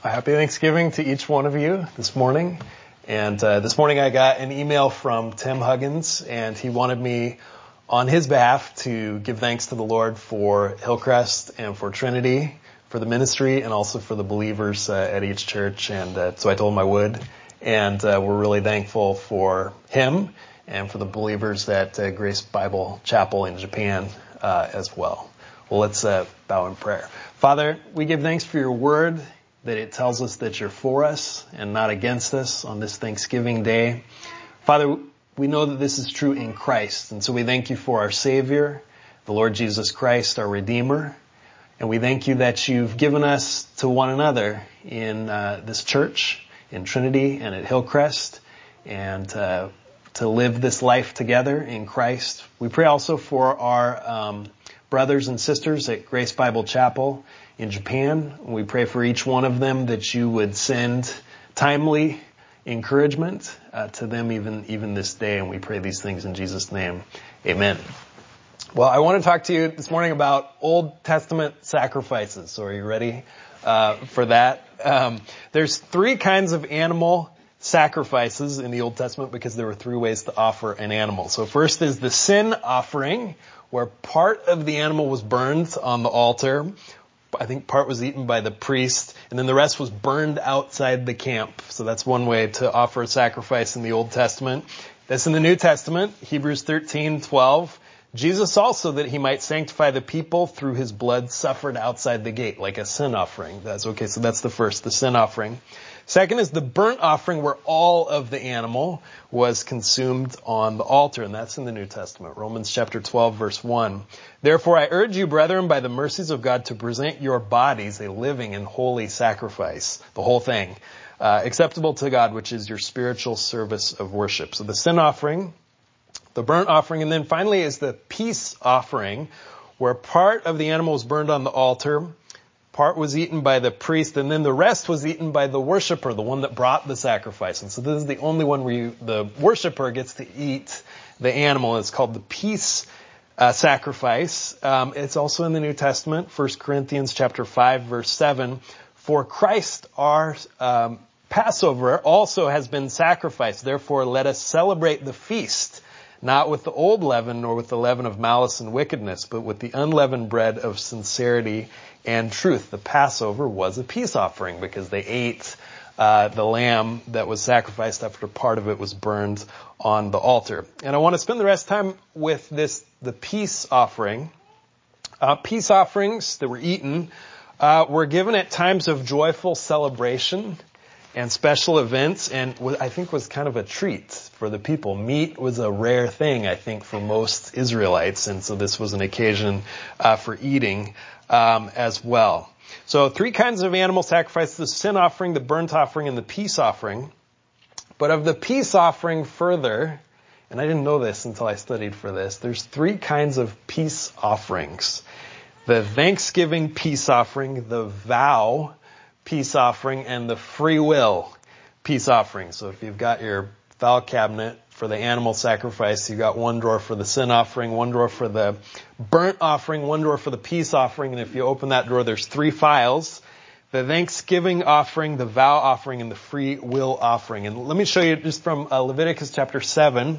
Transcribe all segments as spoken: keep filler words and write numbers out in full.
Happy Thanksgiving to each one of you this morning. And uh, this morning I got an email from Tim Huggins, and he wanted me on his behalf to give thanks to the Lord for Hillcrest and for Trinity, for the ministry, and also for the believers uh, at each church. And uh, so I told him I would. And uh, we're really thankful for him and for the believers at uh, Grace Bible Chapel in Japan uh, as well. Well, let's uh, bow in prayer. Father, we give thanks for your word, that it tells us that you're for us and not against us on this Thanksgiving day. Father, we know that this is true in Christ, and so we thank you for our Savior, the Lord Jesus Christ, our Redeemer. And we thank you that you've given us to one another in uh, this church, in Trinity and at Hillcrest, and uh, to live this life together in Christ. We pray also for our um, brothers and sisters at Grace Bible Chapel in Japan. We pray for each one of them that you would send timely encouragement uh, to them even even this day. And we pray these things in Jesus' name. Amen. Well, I want to talk to you this morning about Old Testament sacrifices. So are you ready uh, for that? Um, there's three kinds of animal sacrifices in the Old Testament because there were three ways to offer an animal. So first is the sin offering, where part of the animal was burned on the altar. I think part was eaten by the priest, and then the rest was burned outside the camp. So that's one way to offer a sacrifice in the Old Testament. That's in the New Testament, Hebrews thirteen twelve. Jesus also, that he might sanctify the people through his blood, suffered outside the gate, like a sin offering. That's okay, so that's the first, the sin offering. Second is the burnt offering, where all of the animal was consumed on the altar, and that's in the New Testament, Romans chapter twelve, verse one. Therefore I urge you, brethren, by the mercies of God, to present your bodies a living and holy sacrifice, the whole thing, uh, acceptable to God, which is your spiritual service of worship. So the sin offering, the burnt offering, and then finally is the peace offering, where part of the animal was burned on the altar, part was eaten by the priest, and then the rest was eaten by the worshiper, the one that brought the sacrifice. And so this is the only one where you, the worshiper gets to eat the animal. It's called the peace uh, sacrifice. Um, it's also in the New Testament, First Corinthians chapter five, verse seven. For Christ, our um, Passover, also has been sacrificed. Therefore, let us celebrate the feast, not with the old leaven, nor with the leaven of malice and wickedness, but with the unleavened bread of sincerity and truth. The Passover was a peace offering because they ate uh, the lamb that was sacrificed after part of it was burned on the altar. And I want to spend the rest of the time with this, the peace offering. Uh, peace offerings that were eaten uh, were given at times of joyful celebration and special events, and I think was kind of a treat for the people. Meat was a rare thing, I think, for most Israelites, and so this was an occasion uh, for eating um, as well. So three kinds of animal sacrifices: the sin offering, the burnt offering, and the peace offering. But of the peace offering further, and I didn't know this until I studied for this, there's three kinds of peace offerings. The Thanksgiving peace offering, the vow peace offering, and the free will peace offering. So if you've got your file cabinet for the animal sacrifice, you've got one drawer for the sin offering, one drawer for the burnt offering, one drawer for the peace offering. And if you open that drawer, there's three files: the Thanksgiving offering, the vow offering, and the free will offering. And let me show you just from uh, Leviticus chapter seven,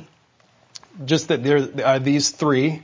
just that there are these three.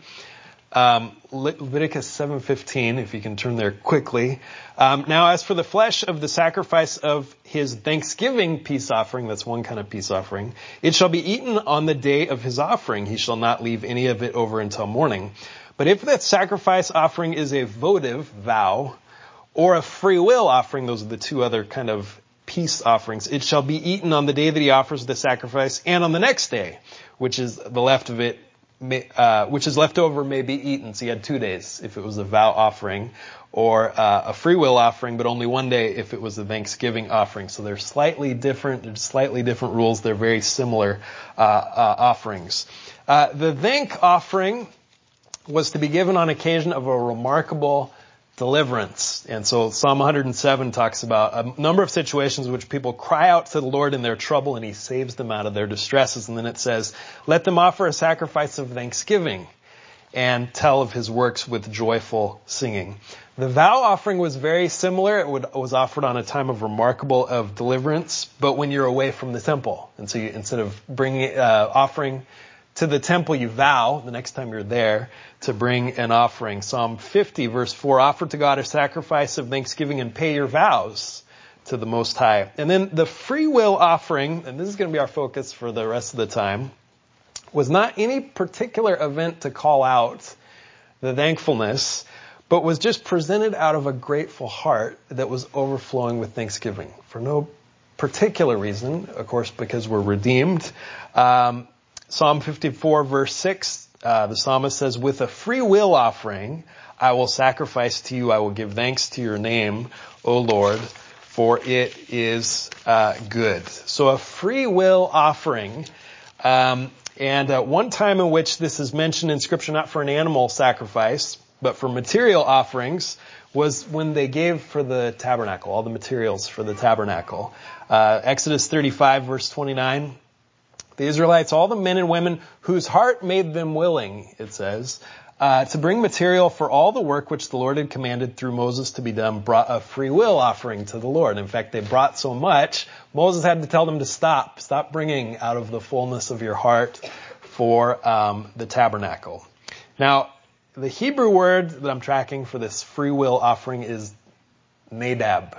Um, Le- Leviticus seven fifteen, if you can turn there quickly. Um, now, as for the flesh of the sacrifice of his Thanksgiving peace offering, that's one kind of peace offering, it shall be eaten on the day of his offering. He shall not leave any of it over until morning. But if that sacrifice offering is a votive vow or a free will offering, those are the two other kind of peace offerings, it shall be eaten on the day that he offers the sacrifice and on the next day, which is the left of it, May, uh, which is left over may be eaten. So you had two days if it was a vow offering, or uh, a free will offering, but only one day if it was a Thanksgiving offering. So they're slightly different. There's slightly different rules. They're very similar uh, uh, offerings. Uh, the thank offering was to be given on occasion of a remarkable deliverance. And so Psalm one hundred seven talks about a number of situations in which people cry out to the Lord in their trouble, and he saves them out of their distresses. And then it says, let them offer a sacrifice of thanksgiving and tell of his works with joyful singing. The vow offering was very similar. It would, was offered on a time of remarkable of deliverance, but when you're away from the temple. And so you, instead of bringing, uh, offering to the temple, you vow the next time you're there to bring an offering. Psalm fifty verse four, offer to God a sacrifice of thanksgiving and pay your vows to the Most High. And then the free will offering, and this is going to be our focus for the rest of the time, was not any particular event to call out the thankfulness, but was just presented out of a grateful heart that was overflowing with thanksgiving for no particular reason, of course, because we're redeemed. Um, Psalm fifty-four verse six, uh, the psalmist says, with a free will offering, I will sacrifice to you. I will give thanks to your name, O Lord, for it is uh, good. So a free will offering, um, and uh, one time in which this is mentioned in Scripture, not for an animal sacrifice, but for material offerings, was when they gave for the tabernacle, all the materials for the tabernacle. Uh, Exodus thirty-five verse twenty-nine, the Israelites, all the men and women whose heart made them willing, it says, uh, to bring material for all the work which the Lord had commanded through Moses to be done, brought a free will offering to the Lord. In fact, they brought so much, Moses had to tell them to stop, stop bringing out of the fullness of your heart for um, the tabernacle. Now, the Hebrew word that I'm tracking for this free will offering is Nadab.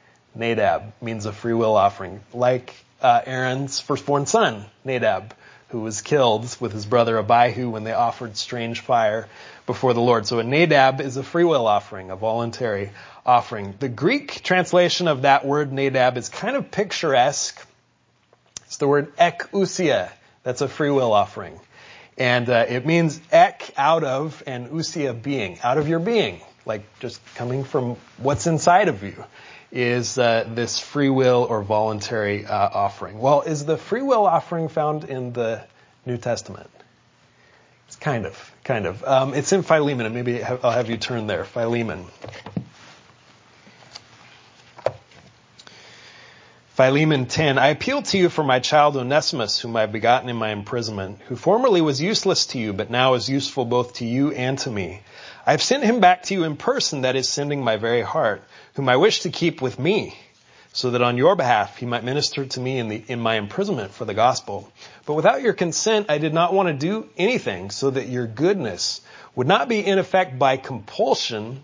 Nadab means a free will offering, like uh, Aaron's firstborn son, Nadab, who was killed with his brother Abihu when they offered strange fire before the Lord. So a Nadab is a free will offering, a voluntary offering. The Greek translation of that word Nadab is kind of picturesque. It's the word ekousia. That's a free will offering. And uh, it means ek, out of, and ousia, being, out of your being, like just coming from what's inside of you, is uh, this free will or voluntary uh, offering. Well, is the free will offering found in the New Testament? It's kind of, kind of. Um, it's in Philemon, and maybe I'll have you turn there. Philemon. Philemon ten, I appeal to you for my child Onesimus, whom I have begotten in my imprisonment, who formerly was useless to you, but now is useful both to you and to me. I have sent him back to you in person, that is, sending my very heart, whom I wish to keep with me, so that on your behalf he might minister to me in the in my imprisonment for the gospel. But without your consent I did not want to do anything, so that your goodness would not be in effect by compulsion,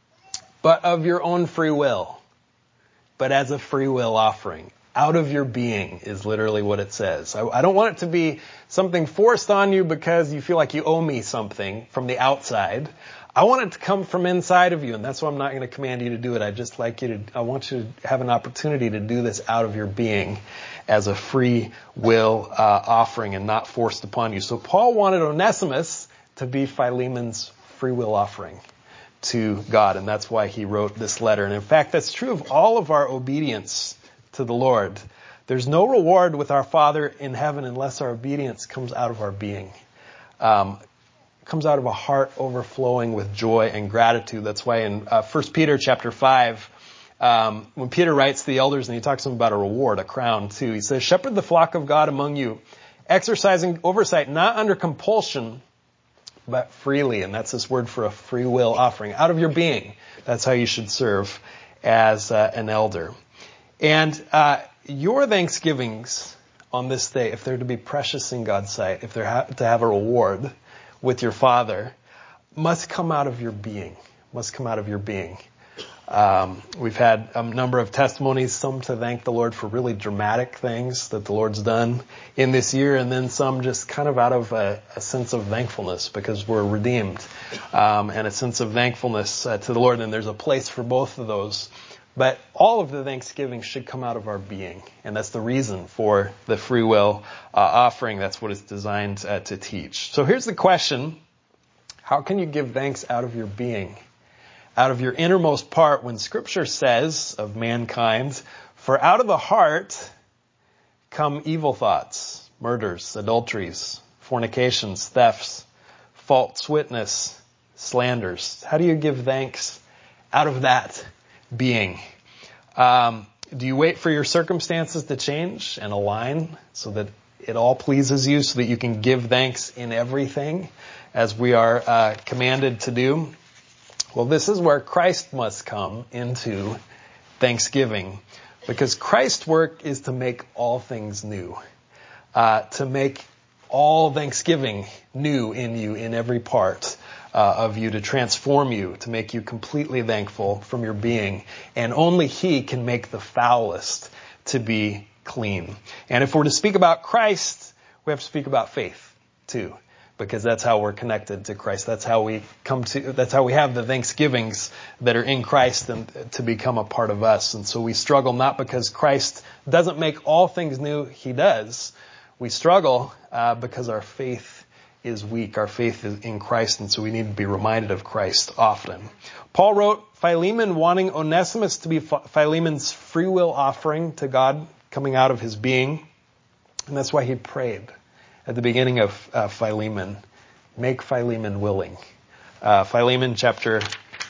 but of your own free will. But as a free will offering, out of your being is literally what it says. I, I don't want it to be something forced on you because you feel like you owe me something from the outside. I want it to come from inside of you, and that's why I'm not going to command you to do it. I just like you to, I want you to have an opportunity to do this out of your being as a free will uh, offering and not forced upon you. So Paul wanted Onesimus to be Philemon's free will offering to God, and that's why he wrote this letter. And in fact, that's true of all of our obedience to the Lord. There's no reward with our Father in heaven unless our obedience comes out of our being. Um, comes out of a heart overflowing with joy and gratitude. That's why in uh, First Peter chapter five, um, when Peter writes to the elders and he talks to them about a reward, a crown too, he says, shepherd the flock of God among you, exercising oversight, not under compulsion, but freely. And that's this word for a free will offering, out of your being. That's how you should serve as uh, an elder. And uh, your thanksgivings on this day, if they're to be precious in God's sight, if they're ha- to have a reward with your Father, must come out of your being, must come out of your being. Um, we've had a number of testimonies, some to thank the Lord for really dramatic things that the Lord's done in this year, and then some just kind of out of a, a sense of thankfulness because we're redeemed, um, and a sense of thankfulness uh, to the Lord, and there's a place for both of those. But all of the thanksgiving should come out of our being, and that's the reason for the free will uh, offering. That's what it's designed uh, to teach. So here's the question: how can you give thanks out of your being? Out of your innermost part, when Scripture says of mankind, for out of the heart come evil thoughts, murders, adulteries, fornications, thefts, false witness, slanders. How do you give thanks out of that being? Um, do you wait for your circumstances to change and align so that it all pleases you, so that you can give thanks in everything as we are uh, commanded to do? Well, this is where Christ must come into thanksgiving, because Christ's work is to make all things new, uh, to make all thanksgiving new in you, in every part uh, of you, to transform you, to make you completely thankful from your being. And only He can make the foulest to be clean. And if we're to speak about Christ, we have to speak about faith too, because that's how we're connected to Christ. That's how we come to, that's how we have the thanksgivings that are in Christ and to become a part of us. And so we struggle not because Christ doesn't make all things new. He does. We struggle uh, because our faith is weak. Our faith is in Christ, and so we need to be reminded of Christ often. Paul wrote Philemon wanting Onesimus to be Philemon's free will offering to God coming out of his being. And that's why he prayed at the beginning of uh, Philemon, make Philemon willing. Uh, Philemon chapter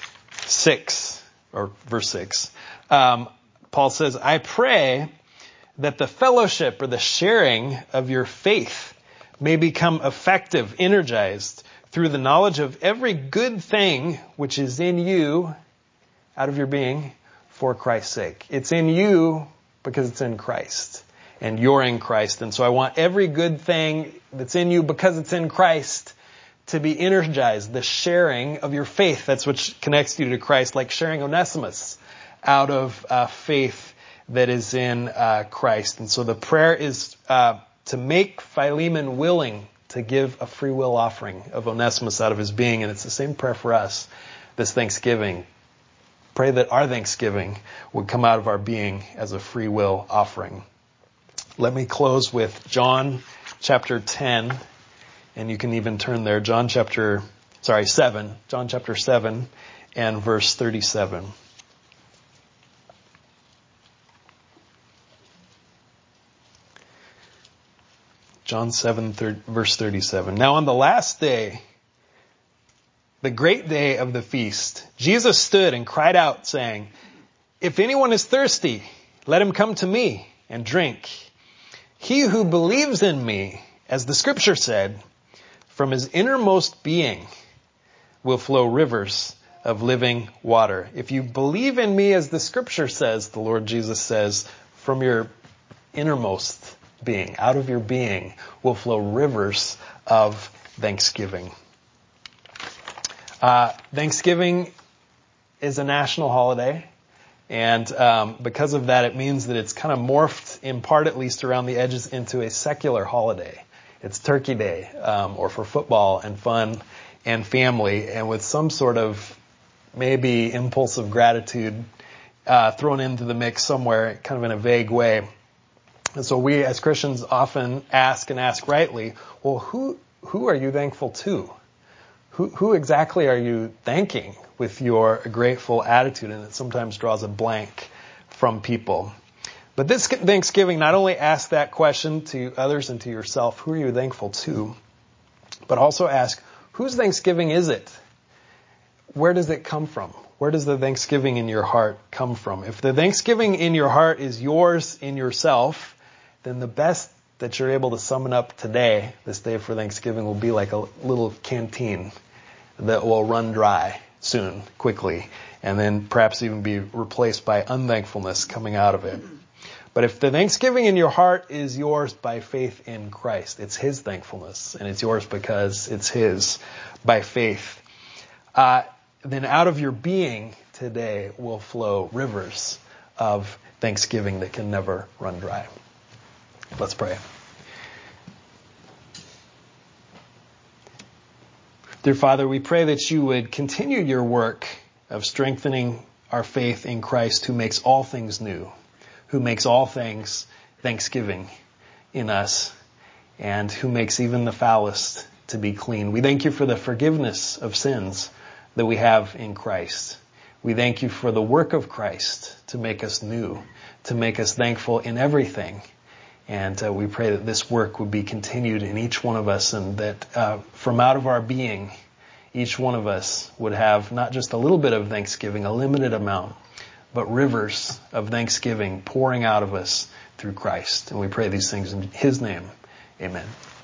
six, or verse six. Um, Paul says, I pray that the fellowship or the sharing of your faith may become effective, energized through the knowledge of every good thing which is in you, out of your being, for Christ's sake. It's in you because it's in Christ, and you're in Christ. And so I want every good thing that's in you because it's in Christ to be energized, the sharing of your faith. That's what connects you to Christ, like sharing Onesimus out of uh, faith that is in uh, Christ. And so the prayer is uh, to make Philemon willing to give a free will offering of Onesimus out of his being. And it's the same prayer for us this Thanksgiving. Pray that our Thanksgiving would come out of our being as a free will offering. Let me close with John chapter ten. And you can even turn there. John chapter, sorry, seven. John chapter seven and verse thirty-seven. John seven, verse thirty-seven. Now on the last day, the great day of the feast, Jesus stood and cried out, saying, if anyone is thirsty, let him come to me and drink. He who believes in me, as the scripture said, from his innermost being will flow rivers of living water. If you believe in me, as the scripture says, the Lord Jesus says, from your innermost being, out of your being, will flow rivers of thanksgiving. Uh, Thanksgiving is a national holiday, and um, because of that, it means that it's kind of morphed, in part at least around the edges, into a secular holiday. It's Turkey Day, um, or for football and fun and family, and with some sort of maybe impulsive gratitude uh, thrown into the mix somewhere, kind of in a vague way. And so we as Christians often ask, and ask rightly, well, who who are you thankful to? Who, who exactly are you thanking with your grateful attitude? And it sometimes draws a blank from people. But this Thanksgiving not only asks that question to others and to yourself, who are you thankful to? But also ask, whose Thanksgiving is it? Where does it come from? Where does the Thanksgiving in your heart come from? If the Thanksgiving in your heart is yours in yourself, then the best that you're able to summon up today, this day for Thanksgiving, will be like a little canteen that will run dry soon, quickly, and then perhaps even be replaced by unthankfulness coming out of it. But if the Thanksgiving in your heart is yours by faith in Christ, it's His thankfulness, and it's yours because it's His by faith, uh, then out of your being today will flow rivers of thanksgiving that can never run dry. Let's pray. Dear Father, we pray that you would continue your work of strengthening our faith in Christ, who makes all things new, who makes all things thanksgiving in us, and who makes even the foulest to be clean. We thank you for the forgiveness of sins that we have in Christ. We thank you for the work of Christ to make us new, to make us thankful in everything. And uh, we pray that this work would be continued in each one of us, and that uh, from out of our being, each one of us would have not just a little bit of thanksgiving, a limited amount, but rivers of thanksgiving pouring out of us through Christ. And we pray these things in His name. Amen.